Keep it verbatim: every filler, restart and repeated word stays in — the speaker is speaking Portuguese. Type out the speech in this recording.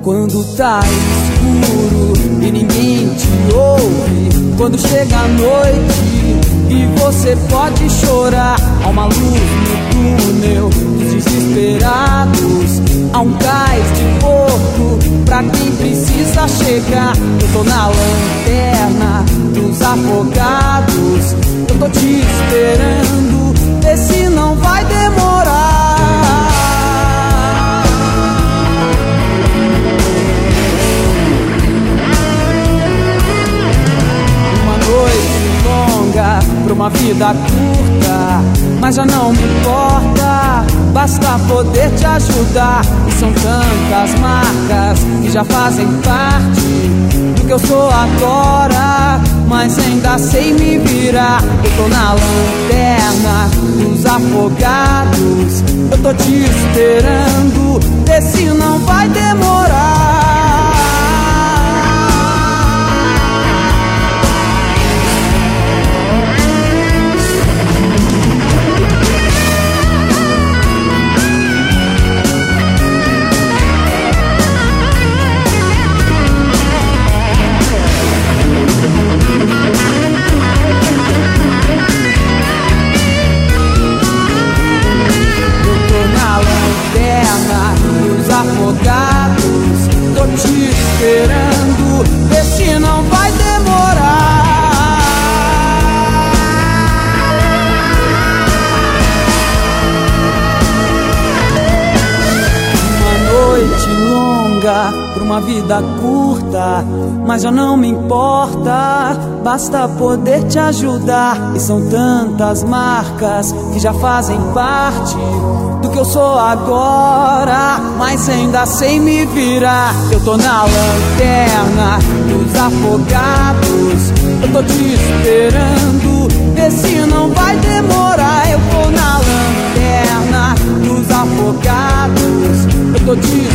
Quando tá escuro e ninguém te ouve, quando chega a noite e você pode chorar, há uma luz no túnel dos desesperados, há um cais de porto pra quem precisa chegar. Eu tô na lanterna dos afogados, eu tô te esperando, vê se não vai demorar. Pra uma vida curta, mas já não me importa, basta poder te ajudar. E são tantas marcas que já fazem parte do que eu sou agora, mas ainda sei me virar. Eu tô na lanterna dos afogados, eu tô te esperando, vê se não vai demorar. Afogados, tô te esperando, vê se não vai demorar. Uma noite longa pra uma vida curta, mas já não me importa, basta poder te ajudar. E são tantas marcas que já fazem parte do que eu sou agora, mas ainda sei me virar. Eu tô na lanterna dos afogados, eu tô te esperando, vê se não vai demorar. Eu tô na lanterna dos afogados, eu tô te esperando.